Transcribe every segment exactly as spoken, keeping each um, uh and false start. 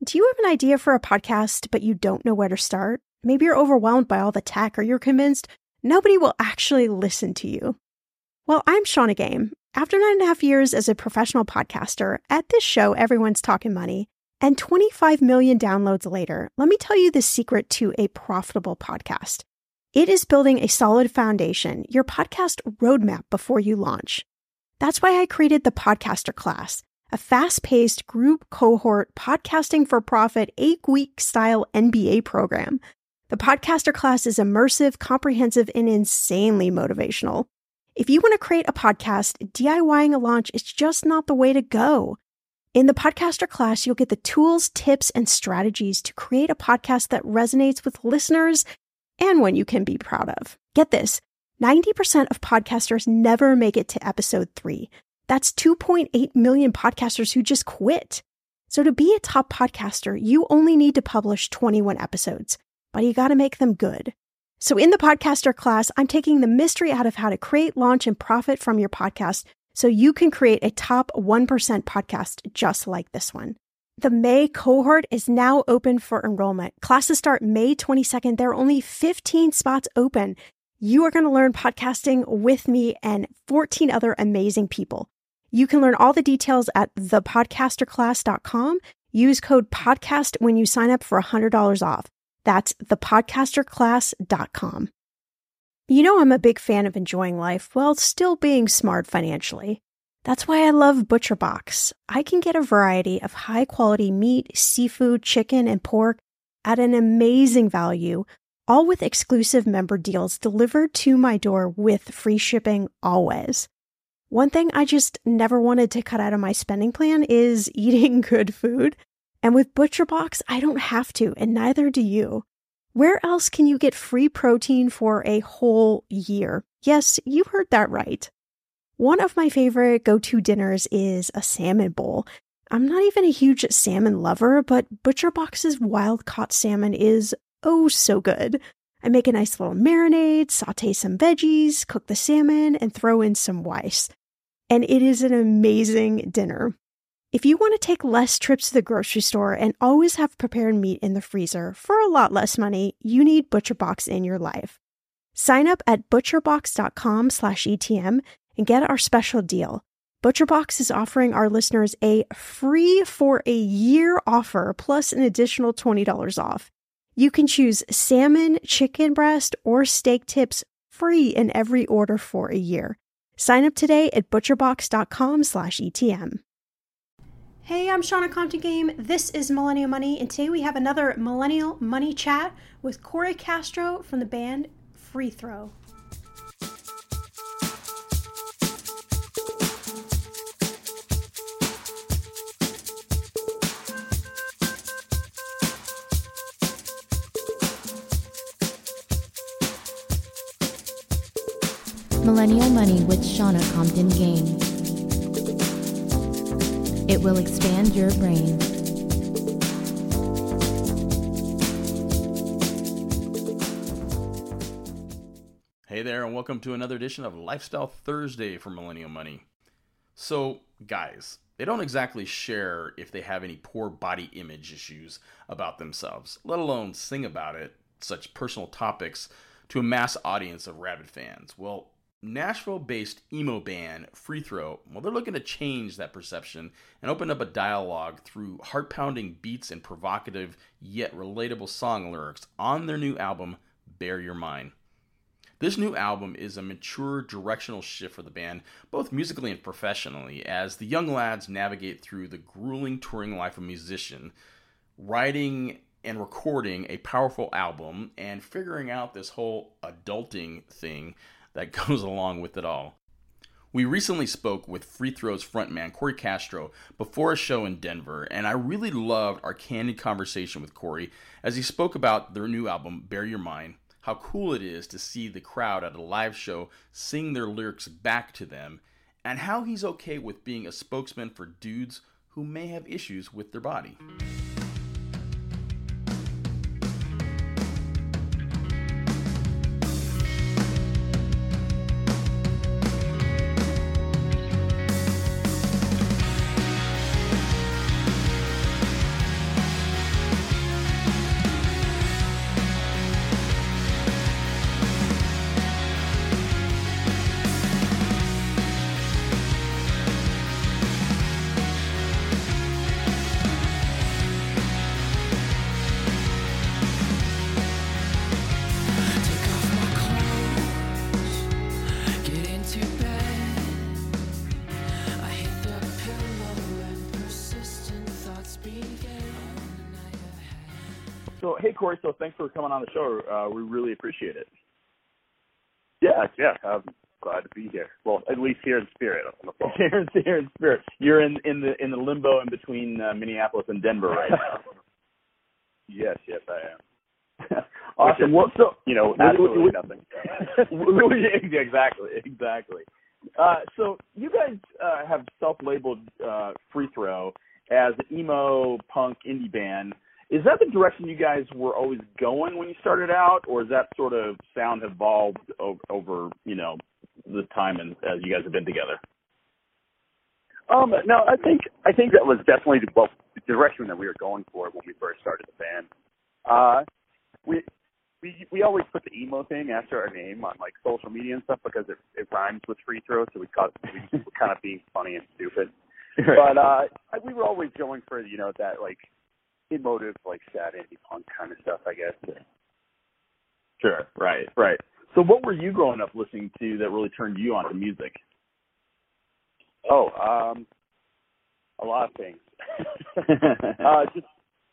Do you have an idea for a podcast, but you don't know where to start? Maybe you're overwhelmed by all the tech, or you're convinced nobody will actually listen to you. Well, I'm Shauna Game. After nine and a half years as a professional podcaster, at this show, everyone's talking money, and twenty-five million downloads later, let me tell you the secret to a profitable podcast. It is building a solid foundation, your podcast roadmap before you launch. That's why I created the Podcaster Class, a fast-paced group cohort podcasting for profit eight-week style M B A program. The Podcaster Class is immersive, comprehensive, and insanely motivational. If you want to create a podcast, DIYing a launch is just not the way to go. In the Podcaster Class, you'll get the tools, tips, and strategies to create a podcast that resonates with listeners and one you can be proud of. Get this, ninety percent of podcasters never make it to episode three. That's two point eight million podcasters who just quit. So to be a top podcaster, you only need to publish twenty-one episodes, but you got to make them good. So in the Podcaster Class, I'm taking the mystery out of how to create, launch, and profit from your podcast so you can create a top one percent podcast just like this one. The May cohort is now open for enrollment. Classes start May twenty-second. There are only fifteen spots open. You are going to learn podcasting with me and fourteen other amazing people. You can learn all the details at the podcaster class dot com. Use code PODCAST when you sign up for one hundred dollars off. That's the podcaster class dot com. You know I'm a big fan of enjoying life while still being smart financially. That's why I love ButcherBox. I can get a variety of high-quality meat, seafood, chicken, and pork at an amazing value, all with exclusive member deals delivered to my door with free shipping always. One thing I just never wanted to cut out of my spending plan is eating good food. And with ButcherBox, I don't have to, and neither do you. Where else can you get free protein for a whole year? Yes, you heard that right. One of my favorite go-to dinners is a salmon bowl. I'm not even a huge salmon lover, but ButcherBox's wild-caught salmon is oh so good. I make a nice little marinade, saute some veggies, cook the salmon, and throw in some rice. And it is an amazing dinner. If you want to take less trips to the grocery store and always have prepared meat in the freezer for a lot less money, you need ButcherBox in your life. Sign up at butcherbox dot com slash E T M and get our special deal. ButcherBox is offering our listeners a free for a year offer plus an additional twenty dollars off. You can choose salmon, chicken breast, or steak tips free in every order for a year. Sign up today at butcherbox dot com slash E T M. Hey, I'm Shauna Compton Game. This is Millennial Money, and today we have another Millennial Money Chat with Corey Castro from the band Free Throw. Millennial Money with Shauna Compton Game. It will expand your brain. Hey there, and welcome to another edition of Lifestyle Thursday for Millennial Money. So, guys, they don't exactly share if they have any poor body image issues about themselves, let alone sing about it, such personal topics, to a mass audience of rabid fans. Well, Nashville-based emo band Free Throw, well, they're looking to change that perception and open up a dialogue through heart-pounding beats and provocative yet relatable song lyrics on their new album, Bare Your Mind. This new album is a mature directional shift for the band, both musically and professionally, as the young lads navigate through the grueling touring life of a musician, writing and recording a powerful album, and figuring out this whole adulting thing that goes along with it all. We recently spoke with Free Throw's frontman, Corey Castro, before a show in Denver, and I really loved our candid conversation with Corey as he spoke about their new album, Bare Your Mind, how cool it is to see the crowd at a live show sing their lyrics back to them, and how he's okay with being a spokesman for dudes who may have issues with their body. So, hey, Corey, so thanks for coming on the show. Uh, we really appreciate it. Yeah, yeah, I'm glad to be here. Well, at least here in spirit on the phone. Here, in- here in spirit. You're in, in the in the limbo in between uh, Minneapolis and Denver right now. Yes, yes, I am. Awesome. Is, well, so you know, we- absolutely we- nothing. we- exactly, exactly. Uh, so you guys uh, have self-labeled uh, Free Throw as an emo punk indie band. Is that the direction you guys were always going when you started out, or has that sort of sound evolved o- over, you know, the time and as you guys have been together? Um, no, I think I think that was definitely the, well, the direction that we were going for when we first started the band. Uh, we we we always put the emo thing after our name on like social media and stuff because it, it rhymes with free throw, so we caught we were kind of being funny and stupid. Right. But uh, we were always going for, you know, that like emotive, like sad indie punk kind of stuff, I guess. Sure. Right. Right. So, what were you growing up listening to that really turned you on to music? Oh, um, a lot of things. uh, just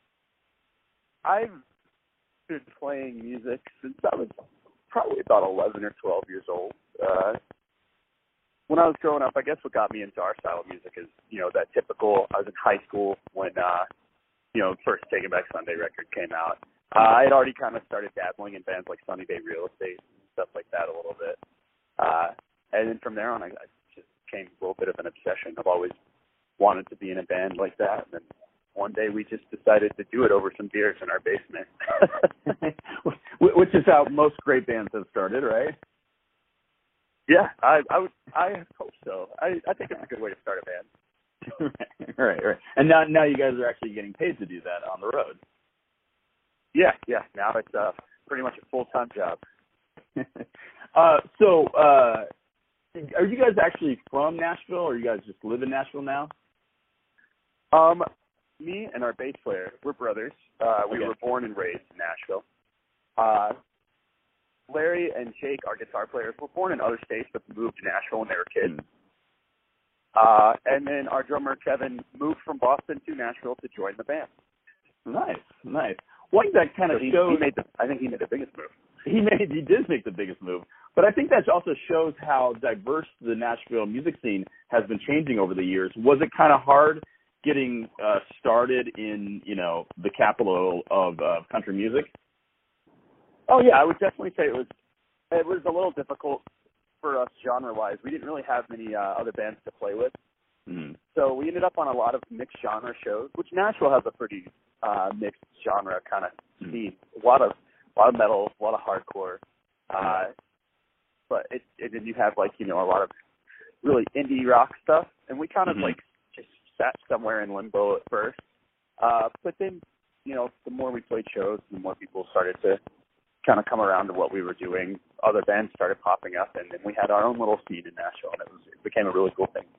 I've been playing music since I was probably about eleven or twelve years old. Uh, when I was growing up, I guess what got me into our style of music is, you know, that typical. I was in high school when, uh, you know, first Taking Back Sunday record came out. Uh, I had already kind of started dabbling in bands like Sunny Day Real Estate and stuff like that a little bit. Uh, and then from there on, I, I just became a little bit of an obsession. I've always wanted to be in a band like that. And then one day we just decided to do it over some beers in our basement. Which is how most great bands have started, right? Yeah, I, I would, I hope so. I, I think it's a good way to start a band. right, right. And now, now you guys are actually getting paid to do that on the road. Yeah, yeah. Now it's uh, pretty much a full-time job. uh, so, uh, are you guys actually from Nashville, or you guys just live in Nashville now? Um, me and our bass player, we're brothers. Uh, we Okay. were born and raised in Nashville. Uh, Larry and Jake, our guitar players, were born in other states but moved to Nashville when they were kids. Mm. Uh, and then our drummer, Kevin, moved from Boston to Nashville to join the band. Nice, nice. Well, I think that kind So of he, shows. he made the, I think he made the biggest move. He made, he did make the biggest move, but I think that also shows how diverse the Nashville music scene has been changing over the years. Was it kind of hard getting uh, started in, you know, the capital of uh, country music? Oh yeah, I would definitely say it was. It was a little difficult for us genre-wise. We didn't really have many uh, other bands to play with, Mm. so we ended up on a lot of mixed genre shows, which Nashville has a pretty uh, mixed genre kind of Mm. scene. A lot of, a lot of metal, a lot of hardcore, uh, but it, and then you have like you know a lot of really indie rock stuff, and we kind of Mhm. like just sat somewhere in limbo at first. Uh, but then, you know, the more we played shows, the more people started to kind of come around to what we were doing. Other bands started popping up, and then we had our own little scene in Nashville, and it was it became a really cool thing.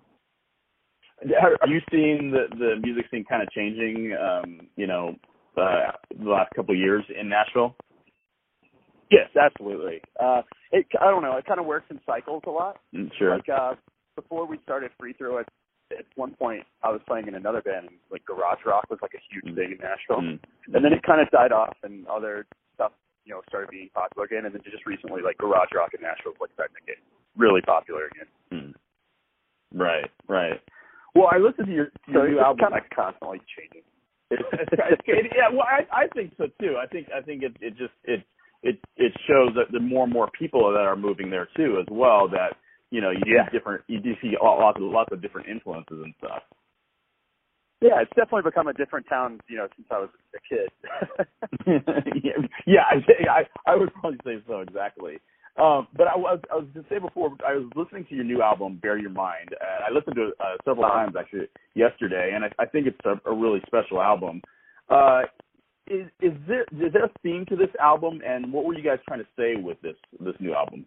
Are you seeing the, the music scene kind of changing, um, you know, uh, the last couple of years in Nashville? Yes, absolutely. Uh, it, I don't know. It kind of works in cycles a lot. Mm, sure. Like uh, before we started Free Throw, at, at one point I was playing in another band, and like garage rock was like a huge thing in Nashville, Mm. and then it kind of died off, and other stuff, you know, started being popular again, and then just recently, like garage rock in Nashville was like starting to get really popular again. Mm. Right, right. Well, I listened to your, to So your new it's album. kind of constantly changing. It's, it's, it's, yeah, well, I, I think so too. I think I think it it just it it it shows that the more and more people that are moving there too as well. That you know you Yeah. see different you do see lots of lots of different influences and stuff. Yeah, it's definitely become a different town, you know, since I was a kid. yeah, yeah, I, think- I I would probably say so exactly. Um, but I was I was to say before I was listening to your new album, Bear Your Mind, and I listened to it uh, several Uh-huh. times actually yesterday, and I, I think it's a, a really special album. Uh, is is there is there a theme to this album, and what were you guys trying to say with this this new album?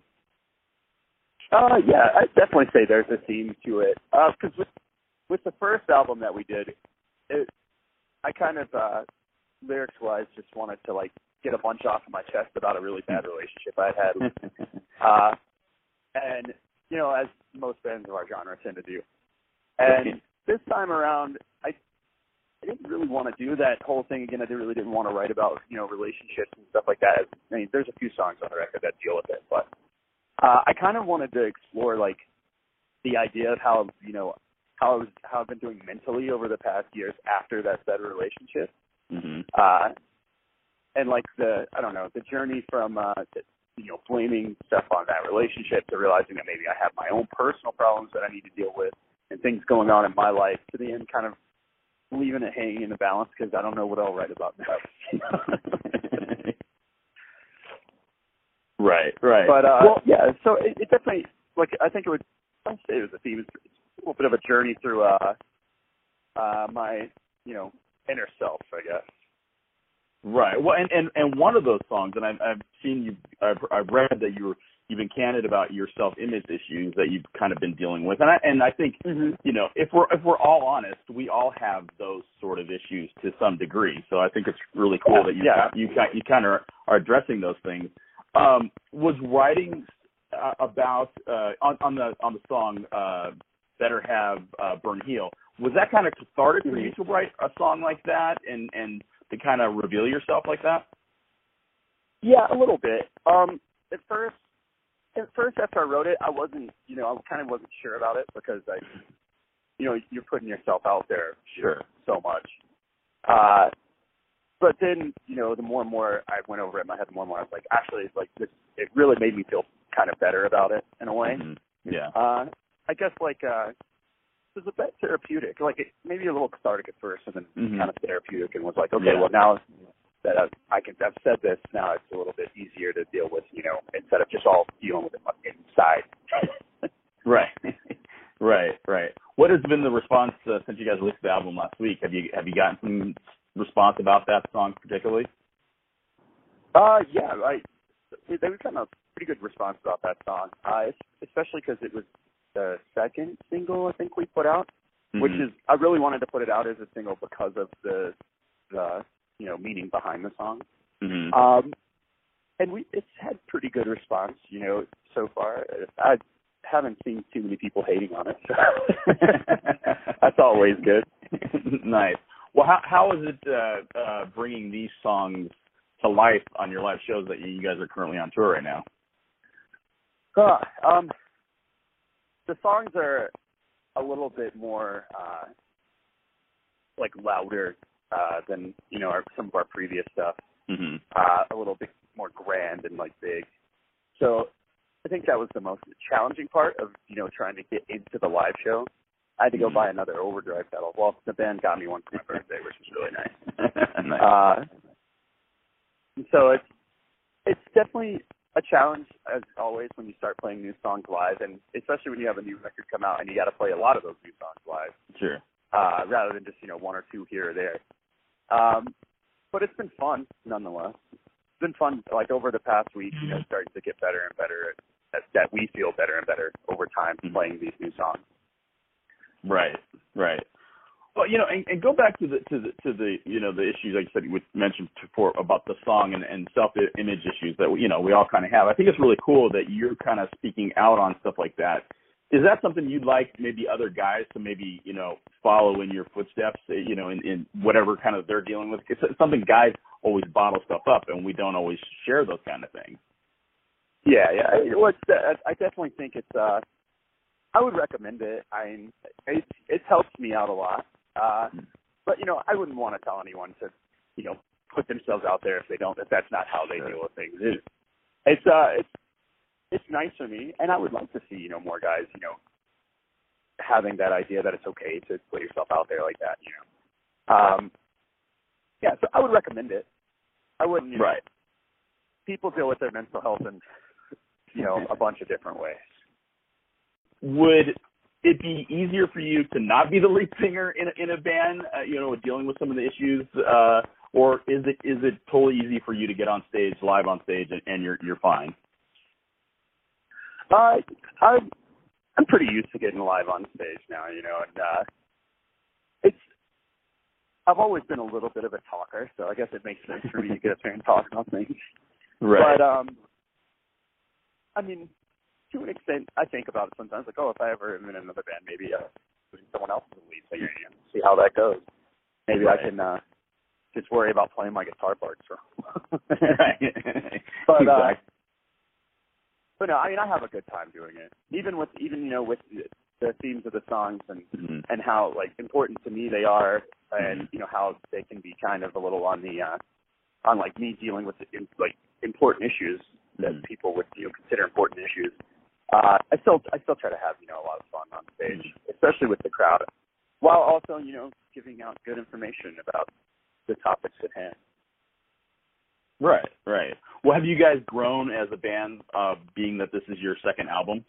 Uh, yeah, I'd definitely say there's a theme to it. Because with, with the first album that we did, it, I kind of, uh, lyrics-wise, just wanted to, like, get a bunch off of my chest about a really bad relationship I had. uh, and, you know, as most bands of our genre tend to do. And this time around, I I didn't really want to do that whole thing again. I really didn't want to write about, you know, relationships and stuff like that. I mean, there's a few songs on the record that deal with it, but uh, I kind of wanted to explore, like, the idea of how, you know, how I was, how I've been doing mentally over the past years after that said relationship. Mm-hmm. Uh, and, like, the, I don't know, the journey from, uh, the, you know, blaming stuff on that relationship to realizing that maybe I have my own personal problems that I need to deal with and things going on in my life, to the end kind of leaving it hanging in the balance because I don't know what I'll write about next. Right, right. But, uh, well, yeah, so it, it definitely, like, I think it would, I'd say it was a theme. It's a little bit of a journey through uh, uh, my, you know, inner self, I guess. right. Well, and, and, and one of those songs, and I've, I've seen you, I've, I've read that you were, you've been candid about your self-image issues that you've kind of been dealing with, and I, and I think, Mm-hmm. you know, if we're if we're all honest, we all have those sort of issues to some degree. So I think it's really cool Yeah, that you yeah. you you kind of are addressing those things. Um, was writing uh, about uh, on, on the on the song uh, "Better Have uh, Burn Heal"? Was that kind of cathartic for you to write a song like that and and to kind of reveal yourself like that? Yeah, a little bit. Um, at first, at first after I wrote it, I wasn't, you know, I kind of wasn't sure about it because I, you know, you're putting yourself out there Sure. so much. Uh, but then, you know, the more and more I went over it in my head, the more and more I was like, actually, like this, it really made me feel kind of better about it in a way. Mm-hmm. Yeah. Uh, I guess like uh, it was a bit therapeutic, like it, maybe a little cathartic at first, and then Mhm. kind of therapeutic, and was like, okay, Yeah. well now that I've, I can, I've said this, now it's a little bit easier to deal with, you know, instead of just all dealing with it inside. Right, right, right. What has been the response uh, since you guys released the album last week? Have you have you gotten some response about that song particularly? Uh, yeah, I, we, they got a pretty good response about that song, uh, especially because it was the second single I think we put out, Mm-hmm. which is, I really wanted to put it out as a single because of the, the you know, meaning behind the song. Mm-hmm. Um, and we, it's had pretty good response, you know, so far. I haven't seen too many people hating on it, so that's always good. Nice. Well, how how is it uh, uh, bringing these songs to life on your live shows that you guys are currently on tour right now? Uh, um, the songs are a little bit more uh, like louder uh, than, you know, our, some of our previous stuff. Mm-hmm. Uh, a little bit more grand and like big. So I think that was the most challenging part of, you know, trying to get into the live show. I had to go Mm-hmm. buy another overdrive pedal. Well, the band got me one for my birthday, which was really nice. Nice. Uh, and so it's it's definitely a challenge, as always, when you start playing new songs live, and especially when you have a new record come out and you got to play a lot of those new songs live, Sure. uh, rather than just, you know, one or two here or there. Um, but it's been fun, nonetheless. It's been fun, like, over the past week, you know, starting to get better and better, at, that we feel better and better over time Mhm. playing these new songs. Right, right. Well, you know, and, and go back to the to the to the you know the issues like you said you mentioned before about the song and, and self-image issues that you know we all kind of have. I think it's really cool that you're kind of speaking out on stuff like that. Is that something you'd like maybe other guys to maybe you know follow in your footsteps? You know, in, in whatever kind of they're dealing with. It's something guys always bottle stuff up, and we don't always share those kind of things. Yeah, yeah. Well, it's, I definitely think it's. Uh, I would recommend it. I mean, it it helps me out a lot. Uh, but you know, I wouldn't want to tell anyone to, you know, put themselves out there if they don't. If that's not how they deal with things. It, it's uh, it's it's nice for me, and I would like to see you know more guys, you know, having that idea that it's okay to put yourself out there like that. You know. Um. Yeah, so I would recommend it. I wouldn't. You know, Right. People deal with their mental health in, you know, a bunch of different ways. Would it be easier for you to not be the lead singer in a, in a band, uh, you know, dealing with some of the issues, uh, or is it is it totally easy for you to get on stage, live on stage, and, and you're you're fine? Uh, I I'm pretty used to getting live on stage now, you know, and uh, it's I've always been a little bit of a talker, so I guess it makes sense for me to get up there and talk on things. Right. But um, I mean. To an extent, I think about it sometimes, like, oh, if I ever am in another band, maybe uh, someone else is the lead singer, you know, see how that goes. maybe right. I can uh, just worry about playing my guitar parts. So. right. But exactly. uh, but no, I mean I have a good time doing it. Even with even you know with the themes of the songs and mm-hmm. and how like important to me they are, and mm-hmm. you know how they can be kind of a little on the uh, on like me dealing with like important issues that mm-hmm. people would you know consider important issues. Uh, I still I still try to have you know a lot of fun on stage, especially with the crowd, while also you know giving out good information about the topics at hand. Right, right. Well, have you guys grown as a band, uh, being that this is your second album?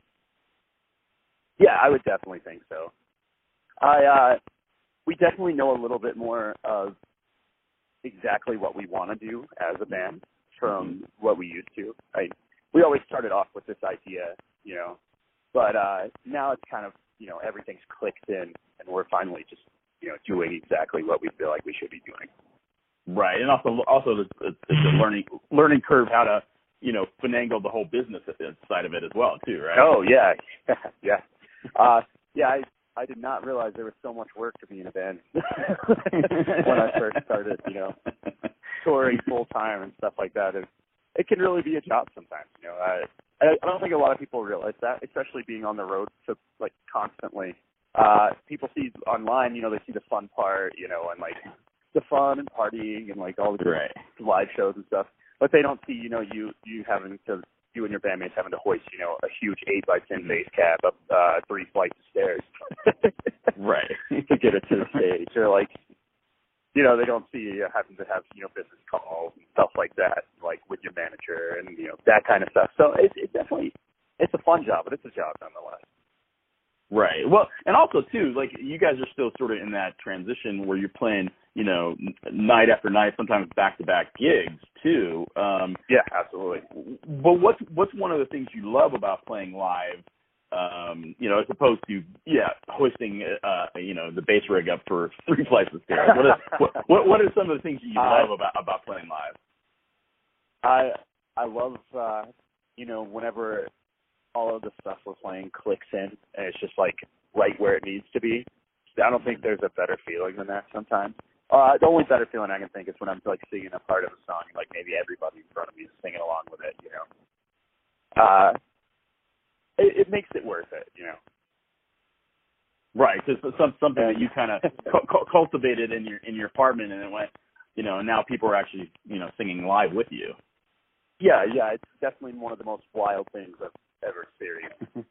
Yeah, I would definitely think so. I uh, we definitely know a little bit more of exactly what we want to do as a band from mm-hmm. what we used to. I, we always started off with this idea, you know, but uh, now it's kind of, you know, everything's clicked in, and we're finally just, you know, doing exactly what we feel like we should be doing. Right, and also, also it's, it's a learning learning curve how to, you know, finagle the whole business side of it as well, too, right? Oh yeah, yeah, uh, yeah. I I did not realize there was so much work to be in a band when I first started, you know, touring full time and stuff like that. It, it can really be a job sometimes, you know. I I don't think a lot of people realize that, especially being on the road so like constantly. Uh, people see online, you know, they see the fun part, you know, and like the fun and partying and like all the right. live shows and stuff, but they don't see, you know, you you having to, you and your bandmates having to hoist, you know, a huge eight by ten bass cab up uh, three flights of stairs, right, to get it to the stage, or like, you know, they don't see you having to have, you know, business calls and stuff like that, like with your manager and you know that kind of stuff. So it, it definitely, it's a fun job, but it's a job nonetheless. Right. Well, and also too, like you guys are still sort of in that transition where you're playing, you know, night after night, sometimes back-to-back gigs too. Um, yeah, absolutely. But what's what's one of the things you love about playing live? Um, you know, as opposed to yeah, hoisting, uh, you know, the bass rig up for three flights of stairs. What, is, what, what what are some of the things you love uh, about about playing live? I I love uh, you know whenever all of the stuff we're playing clicks in and it's just like right where it needs to be. I don't think there's a better feeling than that sometimes. Uh, the only better feeling I can think is when I'm like singing a part of a song and like maybe everybody in front of me is singing along with it, you know. Uh, it, it makes it worth it, you know. Right, because some something that you kind of cu- cultivated in your in your apartment, and it went, you know, and now people are actually, you know, singing live with you. Yeah, yeah, it's definitely one of the most wild things I've ever experienced.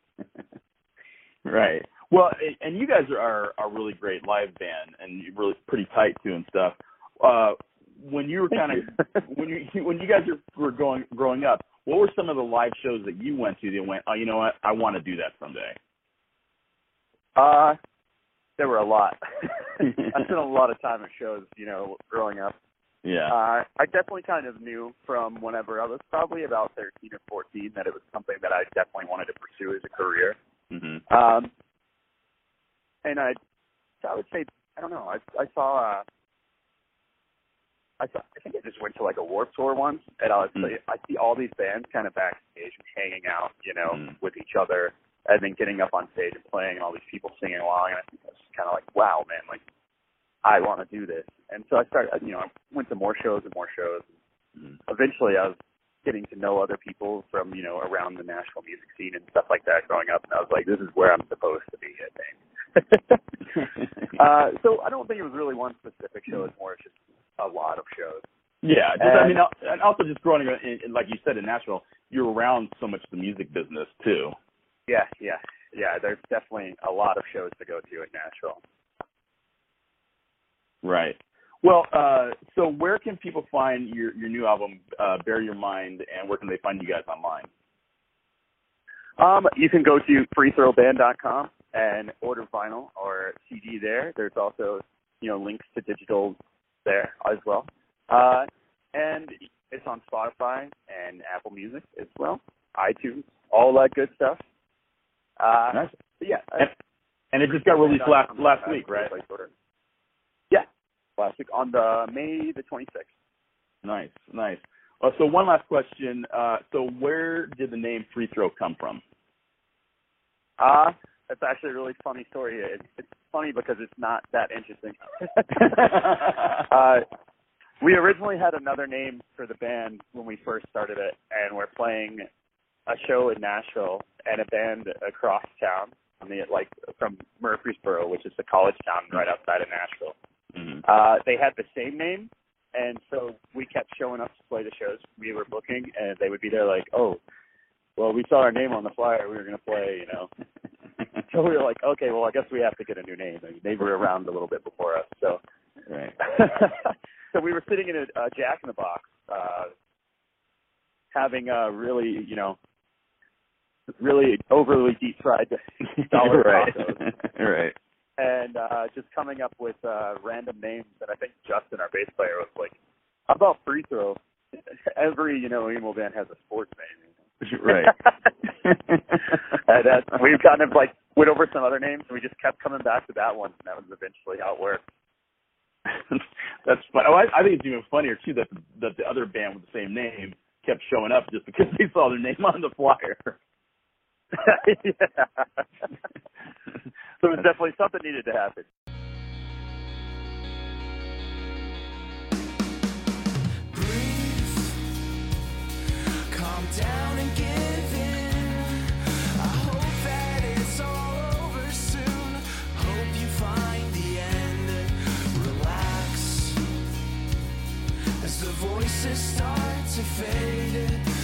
Right. Well, and you guys are a really great live band, and you're really pretty tight too and stuff. Uh, when you were kind of when you when you guys were going growing up, what were some of the live shows that you went to that went, oh, you know what, I want to do that someday? Uh, there were a lot. I spent a lot of time at shows, you know, growing up. Yeah. Uh, I definitely kind of knew from whenever I was probably about thirteen or fourteen that it was something that I definitely wanted to pursue as a career. Mm-hmm. Um, and I, I would say, I don't know, I, I saw, uh, I saw, I think I just went to like a Warped Tour once, and I was mm-hmm. I see all these bands kind of backstage and hanging out, you know, mm-hmm. with each other, and then getting up on stage and playing, and all these people singing along, and I think I was kind of like, wow, man, like, I want to do this. And so I started, you know, I went to more shows and more shows. Mm-hmm. Eventually I was getting to know other people from, you know, around the Nashville music scene and stuff like that growing up. And I was like, this is where I'm supposed to be, I think. uh, so I don't think it was really one specific show. It's more just a lot of shows. Yeah. Just, and, I mean, and also just growing up, in, like you said, in Nashville, you're around so much the music business too. Yeah, yeah, yeah. There's definitely a lot of shows to go to in Nashville. Right. Well, uh, so where can people find your, your new album, uh, Bare Your Mind, and where can they find you guys online? Um, you can go to free throw band dot com and order vinyl or C D there. There's also, you know, links to digital there as well. Uh, and it's on Spotify and Apple Music as well, iTunes, all that good stuff. Uh, nice. Yeah. And, and it just got released last last week, right? Yeah, last week on the May the twenty-sixth. Nice, nice. Uh, so one last question. Uh, so where did the name Free Throw come from? Uh, It's actually a really funny story. It's, it's funny because it's not that interesting. uh, we originally had another name for the band when we first started it, and we're playing a show in Nashville and a band across town, I mean, like from Murfreesboro, which is the college town right outside of Nashville. Mm-hmm. Uh, they had the same name, and so we kept showing up to play the shows we were booking, and they would be there like, oh, well, we saw our name on the flyer. We were going to play, you know. So we were like, okay, well, I guess we have to get a new name. I mean, they were around a little bit before us, so. Right. So we were sitting in a, a Jack in the Box, uh, having a really, you know, really overly deep fried dollar right. tacos. Right. And uh, just coming up with uh, random names. And I think Justin, our bass player, was like, how about Free Throw? Every, you know, emo band has a sports name. Right. And uh, we kind of like went over some other names, and we just kept coming back to that one, and that was eventually how it worked. That's fun. Oh, I, I think it's even funnier too that that the other band with the same name kept showing up just because they saw their name on the flyer. Yeah. So it was definitely something needed to happen. Calm down and give in. I hope that it's all over soon. Hope you find the end. Relax as the voices start to fade.